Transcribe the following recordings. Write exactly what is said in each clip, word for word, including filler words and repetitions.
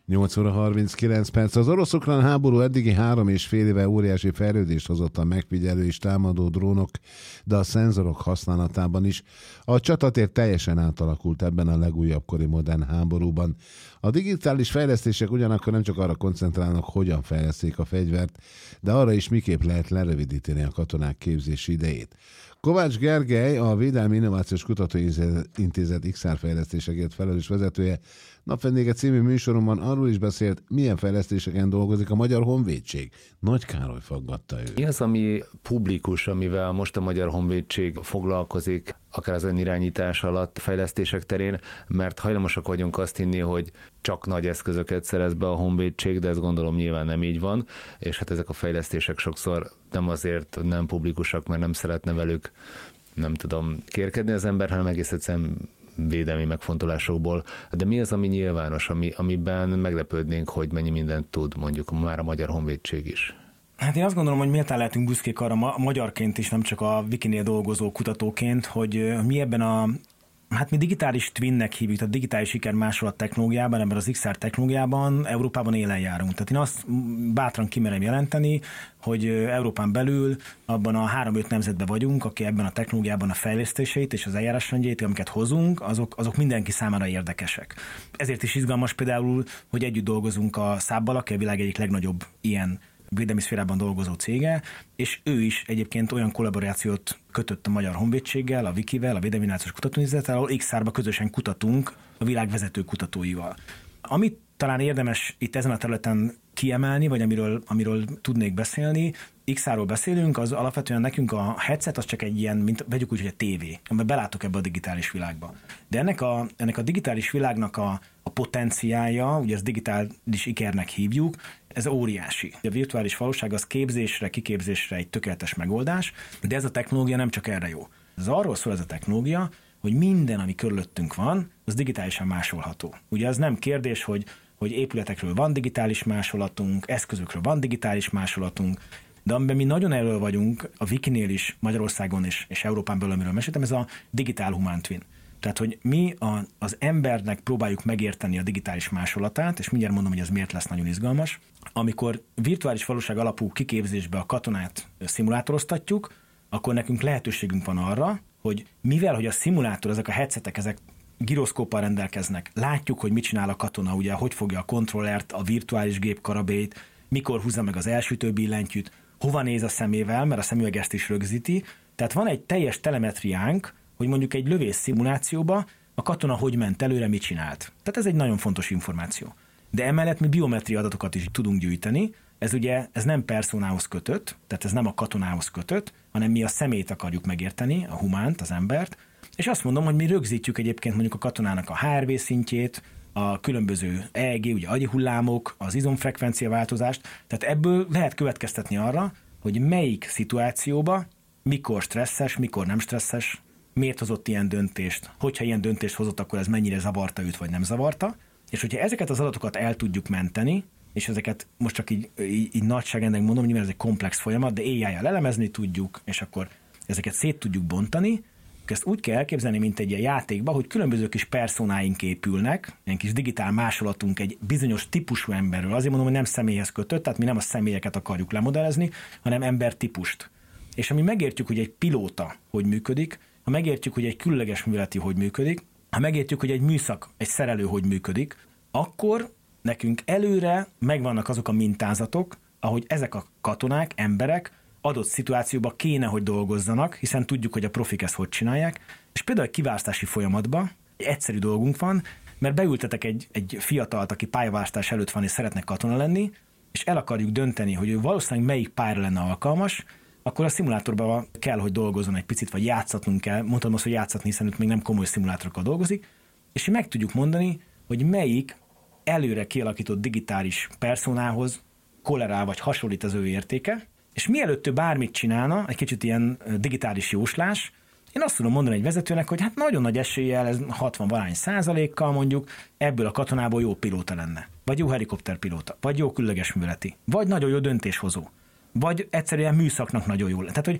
nyolc óra harminckilenc perc. Az orosz-ukrán háború eddigi három és fél éve óriási fejlődést hozott a megfigyelő és támadó drónok, de a szenzorok használatában is. A csatatér teljesen átalakult ebben a legújabb kori modern háborúban. A digitális fejlesztések ugyanakkor nem csak arra koncentrálnak, hogyan fejleszték a fegyvert, de arra is, miképp lehet lerövidíteni a katonák képzési idejét. Kovács Gergely, a Védelmi Innovációs Kutatóintézet iksz er fejlesztésekért felelős vezetője, Napvendége című műsoromban arról is beszélt, milyen fejlesztéseken dolgozik a Magyar Honvédség. Nagy Károly faggatta ő. Mi az, ami publikus, amivel most a Magyar Honvédség foglalkozik, akár az önirányítás alatt fejlesztések terén, mert hajlamosak vagyunk azt hinni, hogy csak nagy eszközöket szerez be a honvédség, de ezt gondolom nyilván nem így van, és hát ezek a fejlesztések sokszor nem azért nem publikusak, mert nem szeretne velük, nem tudom, kérkedni az ember, hanem egész egyszerűen védelmi megfontolásokból. De mi az, ami nyilvános, ami, amiben meglepődnénk, hogy mennyi mindent tud mondjuk már a Magyar Honvédség is? Hát én azt gondolom, hogy méltán lehetünk büszkék arra magyarként is, nem csak a Wikinél dolgozó kutatóként, hogy mi ebben a, hát mi digitális twinnek hívjuk, tehát digitális sikermásolat technológiában, ebben az iksz er technológiában Európában élen járunk. Tehát én azt bátran kimerem jelenteni, hogy Európán belül abban a három-öt nemzetben vagyunk, aki ebben a technológiában a fejlesztéseit és az eljárásrendjét, amiket hozunk, azok, azok mindenki számára érdekesek. Ezért is izgalmas például, hogy együtt dolgozunk a szábbal, aki a világ egyik legnagyobb ilyen védelmi szférában dolgozó cége, és ő is egyébként olyan kollaborációt kötött a Magyar Honvédséggel, a Wikivel, a Védelmi Innovációs Kutatóintézettel, ahol iksz er-ben közösen kutatunk a világ vezető kutatóival. Amit talán érdemes itt ezen a területen kiemelni, vagy amiről, amiről tudnék beszélni, iksz er-ről beszélünk, az alapvetően nekünk a headset az csak egy ilyen, mint vegyük úgy, hogy a tévé, amiben belátok ebbe a digitális világba. De ennek a, ennek a digitális világnak a, a potenciálja, ugye ezt digitális ikernek hívjuk, ez óriási. A virtuális valóság az képzésre, kiképzésre egy tökéletes megoldás, de ez a technológia nem csak erre jó. Ez arról szól ez a technológia, hogy minden, ami körülöttünk van, az digitálisan másolható. Ugye az nem kérdés, hogy, hogy épületekről van digitális másolatunk, eszközökről van digitális másolatunk, de amiben mi nagyon elő vagyunk, a Wikinél is, Magyarországon is, és Európán belül, amiről meséltem, ez a digitál human twin. Tehát, hogy mi a, az embernek próbáljuk megérteni a digitális másolatát, és mindjárt mondom, hogy ez miért lesz nagyon izgalmas. Amikor virtuális valóság alapú kiképzésbe a katonát szimulátoroztatjuk, akkor nekünk lehetőségünk van arra, hogy mivel, hogy a szimulátor, ezek a headsetek, ezek giroszkóppal rendelkeznek, látjuk, hogy mit csinál a katona, ugye, hogy fogja a kontrollert, a virtuális gép karabélyt, mikor húzza meg az elsütő billentyűt, hova néz a szemével, mert a szemüveg ezt is rögzíti. Tehát van egy teljes telemetriánk, hogy mondjuk egy lövész szimulációba a katona hogy ment előre, mit csinált. Tehát ez egy nagyon fontos információ. De emellett mi biometria adatokat is tudunk gyűjteni, ez ugye ez nem personához kötött, tehát ez nem a katonához kötött, hanem mi a szemét akarjuk megérteni, a humánt, az embert, és azt mondom, hogy mi rögzítjük egyébként mondjuk a katonának a há er vé szintjét, a különböző é e gé, ugye agyi hullámok, az izomfrekvencia változást, tehát ebből lehet következtetni arra, hogy melyik szituációba, mikor stresszes, mikor nem stresszes, miért hozott ilyen döntést, hogyha ilyen döntést hozott, akkor ez mennyire zavarta őt, vagy nem zavarta, és hogyha ezeket az adatokat el tudjuk menteni, és ezeket most csak így, így, így nagyságrendben mondom, nyilván ez egy komplex folyamat, de á i-jal elemezni tudjuk, és akkor ezeket szét tudjuk bontani, ezt úgy kell elképzelni, mint egy ilyen játékban, hogy különböző kis personáink épülnek, ilyen kis digitál másolatunk egy bizonyos típusú emberről. Azért mondom, hogy nem személyhez kötött, tehát mi nem a személyeket akarjuk lemodellezni, hanem embertípust. És ami megértjük, hogy egy pilóta hogy működik, ha megértjük, hogy egy különleges műveleti hogy működik, ha megértjük, hogy egy műszak, egy szerelő hogy működik, akkor nekünk előre megvannak azok a mintázatok, ahogy ezek a katonák, emberek adott szituációban kéne, hogy dolgozzanak, hiszen tudjuk, hogy a profik ezt hogy csinálják, és például egy kiválasztási folyamatban egy egyszerű dolgunk van, mert beültetek egy, egy fiatalt, aki pályaválasztás előtt van és szeretne katona lenni, és el akarjuk dönteni, hogy ő valószínűleg melyik pályára lenne alkalmas, akkor a szimulátorban kell, hogy dolgozzon egy picit, vagy játszatnunk kell. Mondtam azt, hogy játszatni, hiszen itt még nem komoly szimulátorokkal dolgozik, és meg tudjuk mondani, hogy melyik előre kialakított digitális personához korrelál vagy hasonlít az ő értéke, és mielőtt ő bármit csinálna, egy kicsit ilyen digitális jóslás, én azt tudom mondani egy vezetőnek, hogy hát nagyon nagy eséllyel, ez hatvan-valány százalékkal mondjuk, ebből a katonából jó pilóta lenne, vagy jó helikopterpilóta, vagy jó különleges műveleti, vagy nagyon jó döntéshozó, vagy egyszerűen műszaknak nagyon jó lenne. Tehát, hogy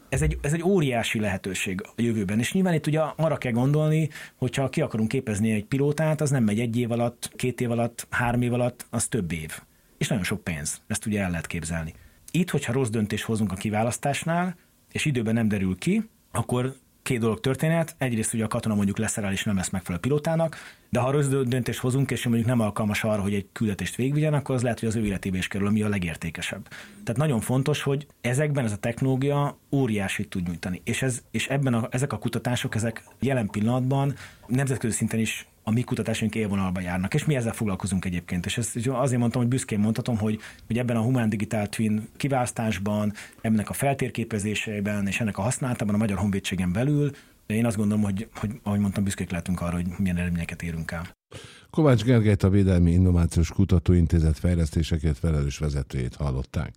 ez egy, ez egy óriási lehetőség a jövőben, és nyilván itt ugye arra kell gondolni, hogyha ki akarunk képezni egy pilótát, az nem megy egy év alatt, két év alatt, három év alatt, az több év. És nagyon sok pénz, ezt ugye el lehet képzelni. Itt, hogyha rossz döntést hozunk a kiválasztásnál, és időben nem derül ki, akkor két dolog történhet. Egyrészt ugye a katona mondjuk leszerel és nem lesz megfelelő pilótának, de ha rossz döntést hozunk, és mondjuk nem alkalmas arra, hogy egy küldetést végigvigyen, akkor az lehet, hogy az ő életébe is kerül, ami a legértékesebb. Tehát nagyon fontos, hogy ezekben ez a technológia óriásit tud nyújtani. És, ez, és ebben a, ezek a kutatások, ezek jelen pillanatban nemzetközi szinten is a mi kutatásunk élvonalba járnak, és mi ezzel foglalkozunk egyébként. És ezt azért mondtam, hogy büszkén mondhatom, hogy, hogy ebben a Human Digital Twin kiválasztásban, ennek a feltérképezésében és ennek a használatában a Magyar Honvédségen belül, de én azt gondolom, hogy, hogy ahogy mondtam, büszkék lehetünk arra, hogy milyen eredményeket érünk el. Kovács Gergelyt, a Védelmi Innovációs Kutatóintézet fejlesztésekért felelős vezetőjét hallották.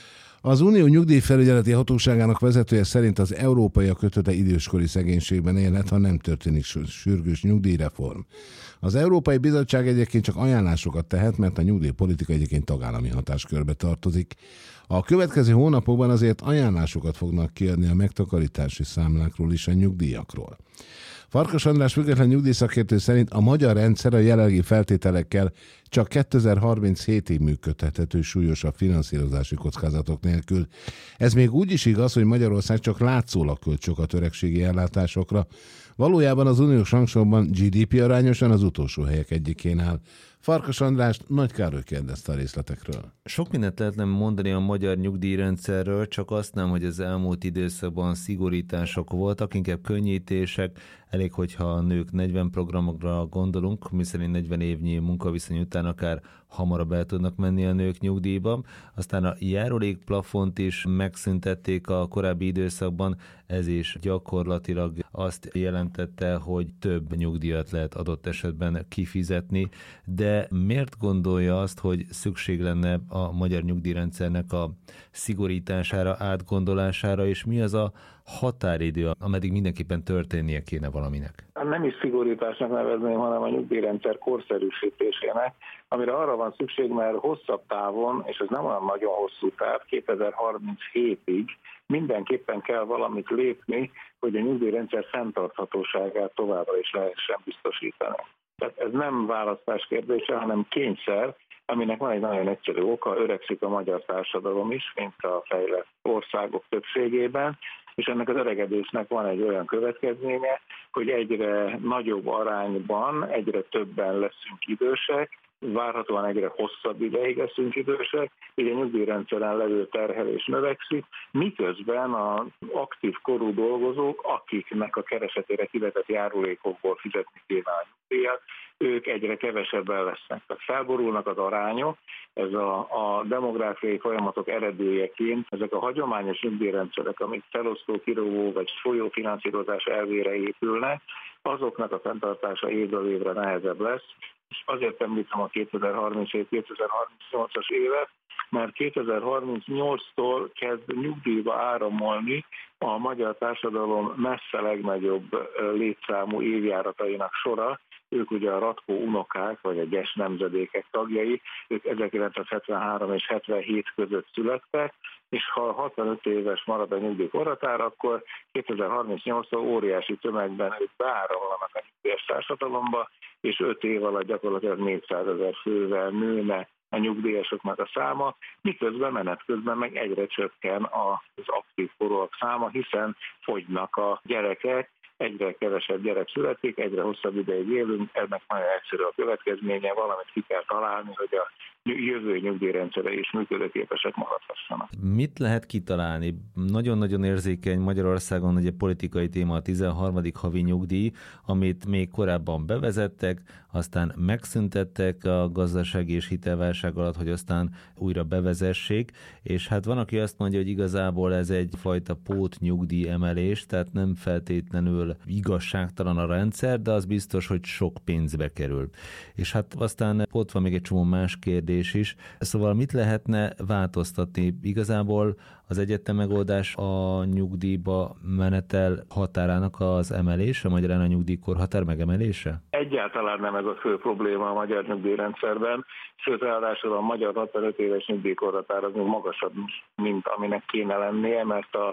Az Unió nyugdíjfelügyeleti hatóságának vezetője szerint az európaiak kötötte időskori szegénységben élhet, ha nem történik sürgős nyugdíjreform. Az Európai Bizottság egyébként csak ajánlásokat tehet, mert a nyugdíjpolitika egyébként tagállami hatáskörbe tartozik. A következő hónapokban azért ajánlásokat fognak kiadni a megtakarítási számlákról és a nyugdíjakról. Farkas András független nyugdíjszakértő szerint a magyar rendszer a jelenlegi feltételekkel csak kétezer-harminchétig működtethető súlyosabb finanszírozási kockázatok nélkül. Ez még úgy is igaz, hogy Magyarország csak látszólag költ sokat öregségi ellátásokra. Valójában az uniós rangsorban gé dé pé arányosan az utolsó helyek egyikén áll. Farkas Andrást Nagy Károly kérdezte a részletekről. Sok mindent lehetne mondani a magyar nyugdíjrendszerről, csak azt nem, hogy az elmúlt időszakban szigorítások voltak, inkább könnyítések. Elég, hogyha a nők negyven programokra gondolunk, miszerint negyven évnyi munkaviszony után akár hamarabb el tudnak menni a nők nyugdíjba. Aztán a járulékplafont is megszüntették a korábbi időszakban, ez is gyakorlatilag azt jelentette, hogy több nyugdíjat lehet adott esetben kifizetni, de miért gondolja azt, hogy szükség lenne a magyar nyugdíjrendszernek a szigorítására, átgondolására, és mi az a határidő, ameddig mindenképpen történnie kéne valaminek? Nem is szigorításnak nevezném, hanem a nyugdíjrendszer korszerűsítésének, amire arra van szükség, mert hosszabb távon, és ez nem olyan nagyon hosszú táv, kétezer-harminchétig mindenképpen kell valamit lépni, hogy a nyugdíjrendszer fenntarthatóságát továbbra is lehessen biztosítani. Tehát ez nem választás kérdése, hanem kényszer, aminek van egy nagyon egyszerű oka, öregszik a magyar társadalom is, mint a fejlett országok többségében, és ennek az öregedésnek van egy olyan következménye, hogy egyre nagyobb arányban, egyre többen leszünk idősek, várhatóan egyre hosszabb ideig leszünk idősek, így a nyugdíjrendszeren levő terhelés növekszik, miközben az aktív korú dolgozók, akiknek a keresetére kivetett járulékokból fizetni kéne a nyugdíjat, ők egyre kevesebben lesznek. Tehát felborulnak az arányok, ez a, a demográfiai folyamatok eredőjeként, ezek a hagyományos nyugdíjrendszerek, amik felosztó, kirúgó vagy folyófinanszírozás elvére épülnek, azoknak a fenntartása évről évre nehezebb lesz, és azért említem a kétezer-harminchét kétezer-harmincnyolcas évet, mert kétezer-harmincnyolctól kezd nyugdíjba áramolni a magyar társadalom messze legnagyobb létszámú évjáratainak sora. Ők ugye a Ratkó unokák, vagy a Gyes nemzedékek tagjai, ők ezerkilencszázhetvenhárom és hetvenhét között születtek, és ha hatvanöt éves marad a nyugdíjkorhatár, akkor kétezer-harmincnyolctól óriási tömegben ők beáramlanak a nyugdíjas társadalomba, és öt év alatt gyakorlatilag négyszázezer fővel nőne a nyugdíjasoknak a száma, miközben menet közben meg egyre csökken az aktív korúak száma, hiszen fogynak a gyerekek, egyre kevesebb gyerek születik, egyre hosszabb ideig élünk, ennek nagyon egyszerű a következménye, valamit ki kell találni, hogy a jövő nyugdíjrendszere is működőképesek maradhassanak. Mit lehet kitalálni? Nagyon-nagyon érzékeny Magyarországon ugye politikai téma a tizenharmadik havi nyugdíj, amit még korábban bevezettek, aztán megszüntettek a gazdasági és hitelválság alatt, hogy aztán újra bevezessék, és hát van, aki azt mondja, hogy igazából ez egyfajta pótnyugdíj emelés, tehát nem feltétlenül igazságtalan a rendszer, de az biztos, hogy sok pénzbe kerül. És hát aztán ott van még egy csomó más kérdés is. Szóval mit lehetne változtatni? Igazából az egyetlen megoldás a nyugdíjba menetel határának az emelése, magyarán a nyugdíjkorhatár megemelése? Egyáltalán nem ez a fő probléma a magyar nyugdíjrendszerben, sőt ráadásul a magyar hatvanöt éves nyugdíjkorhatár az még magasabb, mint aminek kéne lennie, mert a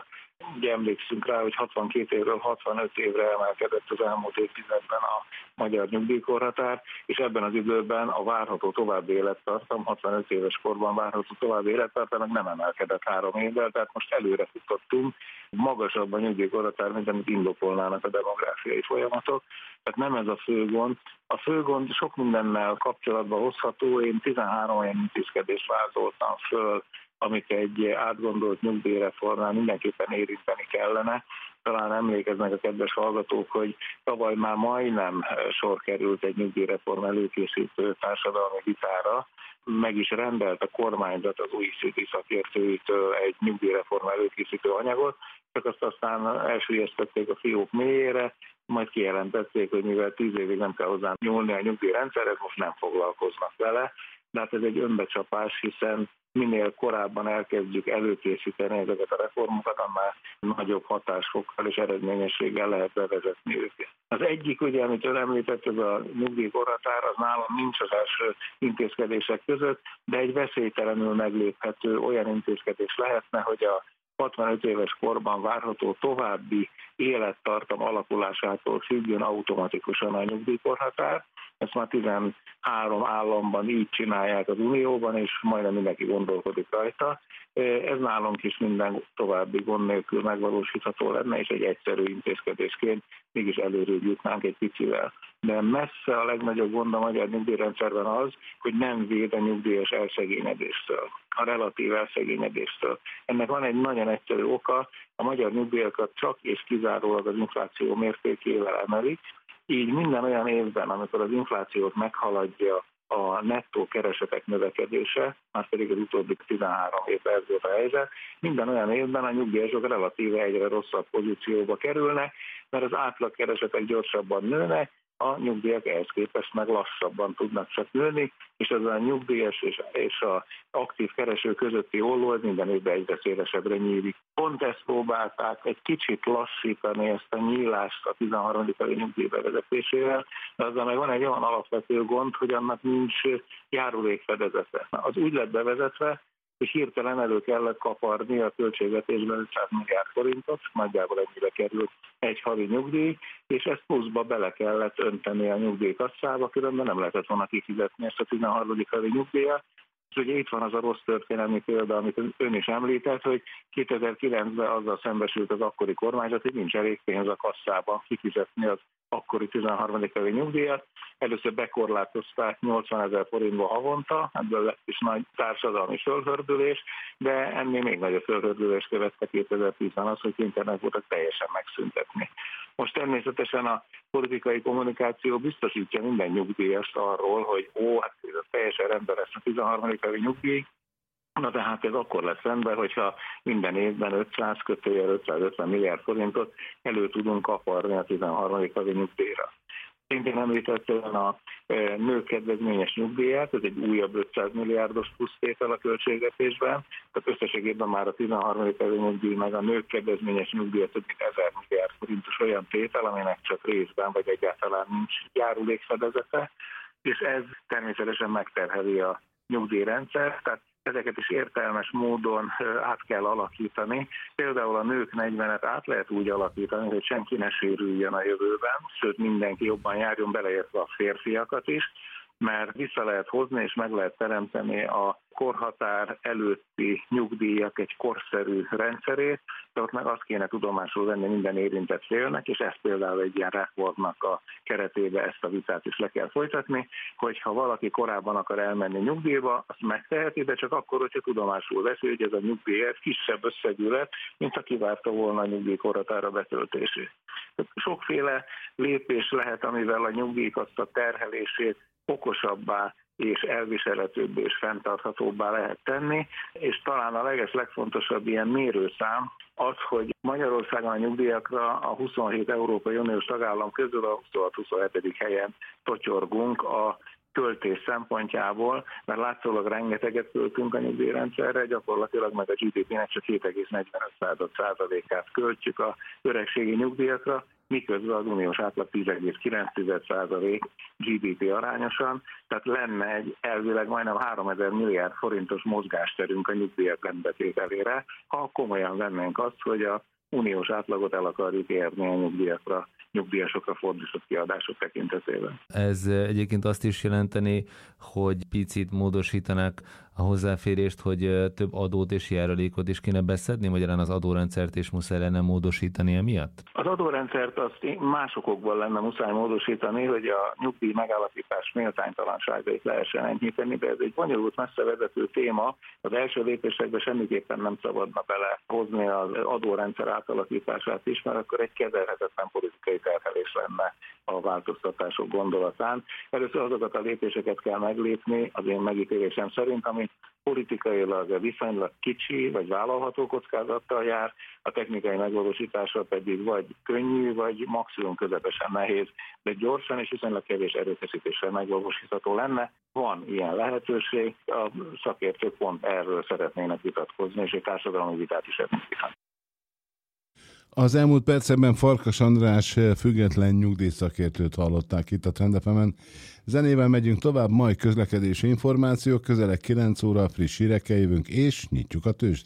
Ugye emlékszünk rá, hogy hatvankét évről hatvanöt évre emelkedett az elmúlt évtizedben a magyar nyugdíjkorhatár, és ebben az időben a várható további élettartam, hatvanöt éves korban várható további élettartam nem emelkedett három évvel, tehát most előre futottunk, magasabb a nyugdíjkorhatár, mint amit indokolnának a demográfiai folyamatok. Tehát nem ez a fő gond. A fő gond sok mindennel kapcsolatban hozható. Én tizenhárom olyan intézkedést vázoltam föl, amit egy átgondolt nyugdíjreformnál mindenképpen érinteni kellene. Talán emlékeznek a kedves hallgatók, hogy tavaly már majdnem sor került egy nyugdíjreform előkészítő társadalmi vitára. Meg is rendelt a kormányzat az u e cé dé szakértőitől egy nyugdíjreform előkészítő anyagot, csak azt aztán elsüllyesztették a fiók mélyére, majd kijelentették, hogy mivel tíz évig nem kell hozzá nyúlni a nyugdíjrendszerhez, most nem foglalkoznak vele. De hát ez egy önbecsapás, hiszen minél korábban elkezdjük előkészíteni ezeket a reformokat, annál nagyobb hatásfokkal és eredményességgel lehet bevezetni őket. Az egyik, ugye, amit ön említett, ez a nyugdíjkorhatár, az nálam nincs az első intézkedések között, de egy veszélytelenül megléphető olyan intézkedés lehetne, hogy a hatvanöt éves korban várható további élettartam alakulásától függjön automatikusan a nyugdíjkorhatár. Ezt már tizenhárom államban így csinálják az Unióban, és majdnem mindenki gondolkodik rajta. Ez nálunk is minden további gond nélkül megvalósítható lenne, és egy egyszerű intézkedésként mégis előrébb jutnánk egy picivel. De messze a legnagyobb gond a magyar nyugdíjrendszerben az, hogy nem véd a nyugdíjas elszegényedéstől, a relatív elszegényedéstől. Ennek van egy nagyon egyszerű oka, a magyar nyugdíjakat csak és kizárólag az infláció mértékével emelik, így minden olyan évben, amikor az inflációt meghaladja a nettó keresetek növekedése, már pedig az utóbbi tizenhárom évben ez volt a helyzet, minden olyan évben a nyugdíjasok relatíve egyre rosszabb pozícióba kerülnek, mert az átlagkeresetek gyorsabban nőnek, a nyugdíjak ehhez képest meg lassabban tudnak csak nőni, és ez a nyugdíjas és, és a aktív kereső közötti olló minden évben egyre szélesebbre nyílik. Pont ezt próbálták egy kicsit lassítani, ezt a nyílást a tizenharmadik havi nyugdíj bevezetésével, de azzal meg van egy olyan alapvető gond, hogy annak nincs járulékfedezete. Az úgy lett bevezetve, és hirtelen elő kellett kaparni a költségvetésben ötszáz milliárd forintot, nagyjából ennyire került egy havi nyugdíj, és ezt pluszba bele kellett önteni a nyugdíjkasszába, különben nem lehetett volna kifizetni ezt a tizenharmadik havi nyugdíjat. És ugye itt van az a rossz történelmi példa, amit ön is említett, hogy kétezer-kilencben azzal szembesült az akkori kormányzat, hogy nincs elég pénz a kasszában kifizetni az akkori tizenharmadik havi nyugdíjat. Először bekorlátozták nyolcvanezer forintba havonta, ebből lett is nagy társadalmi fölhördülés, de ennél még nagyobb fölhördülés követte kétezer-tízben az, hogy kénytelenek voltak teljesen megszüntetni. Most természetesen a politikai kommunikáció biztosítja minden nyugdíjast arról, hogy ó, hát ez teljesen rendben lesz a tizenharmadik havi nyugdíj, na tehát ez akkor lesz rendben, hogyha minden évben ötszáz kötőjel ötszázötven milliárd forintot elő tudunk kaparni a tizenharmadik havi nyugdíjra. Szintén említettem a nők kedvezményes nyugdíját, ez egy újabb ötszáz milliárdos plusztétel a költségvetésben, tehát összességében már a tizenharmadik havi nyugdíj meg a nők kedvezményes nyugdíja több mint ezer milliárd forintos olyan tétel, aminek csak részben vagy egyáltalán nincs járulékfedezete, és ez természetesen megterheli a nyugdíjrendszer, tehát ezeket is értelmes módon át kell alakítani. Például a nők negyvenet át lehet úgy alakítani, hogy senki ne sérüljön a jövőben, sőt mindenki jobban járjon, beleértve a férfiakat is, mert vissza lehet hozni és meg lehet teremteni a korhatár előtti nyugdíjak egy korszerű rendszerét, de ott meg azt kéne tudomásul venni minden érintett félnek, és ezt például egy ilyen reformnak a keretébe ezt a vitát is le kell folytatni, hogyha valaki korábban akar elmenni nyugdíjba, azt megteheti, de csak akkor, hogyha tudomásul veszi, hogy ez a nyugdíj kisebb összegű lett, mint ha kivárta volna a nyugdíjkorhatára betöltését. Sokféle lépés lehet, amivel a nyugdíjkassa terhelését okosabbá és elviselhetőbbé és fenntarthatóbbá lehet tenni, és talán a leges legfontosabb ilyen mérőszám az, hogy Magyarországon a nyugdíjakra a huszonhét Európai Uniós tagállam közül a huszonhat-huszonhetedik helyen totyorgunk a költés szempontjából, mert látszólag rengeteget költünk a nyugdíjrendszerre, gyakorlatilag meg a gé dé pének csak hét egész negyvenöt százalékát költjük a öregségi nyugdíjakra, miközben az uniós átlag tíz egész kilenc százalék gé dé pé arányosan, tehát lenne egy elvileg majdnem háromezer milliárd forintos mozgásterünk a nyugdíjak rendbetételére, ha komolyan vennénk azt, hogy a uniós átlagot el akarjuk érni a nyugdíjakra, nyugdíjasokra fordított kiadások tekintetében. Ez egyébként azt is jelenteni, hogy picit módosítanak a hozzáférést, hogy több adót és járulékot is kéne beszedni, magyarán az adórendszert is muszáj lenne módosítani emiatt? Az adórendszert azt más okokból lenne muszáj módosítani, hogy a nyugdíj megállapítás méltánytalanságait lehessen enyhíteni, de ez egy bonyolult, messze vezető téma. Az első lépésekben semmiképpen nem szabadna belehozni az adórendszer átalakítását is, mert akkor egy kezelhetetlen politikai terhelés lenne a változtatások gondolatán. Először azokat a lépéseket kell meglépni, az én megítélésem szerint, ami politikailag viszonylag kicsi vagy vállalható kockázattal jár, a technikai megvalósítása pedig vagy könnyű, vagy maximum közepesen nehéz, de gyorsan és viszonylag kevés erőfeszítéssel megvalósítható lenne. Van ilyen lehetőség, a szakértők pont erről szeretnének vitatkozni, és egy társadalmi vitát is elindítani. Az elmúlt percekben Farkas András független nyugdíjszakértőt hallották itt a Trend ef emen. Zenével megyünk tovább, majd közlekedési információk, közeleg kilenc óra, friss hírekkel jövünk, és nyitjuk a tőzsdét.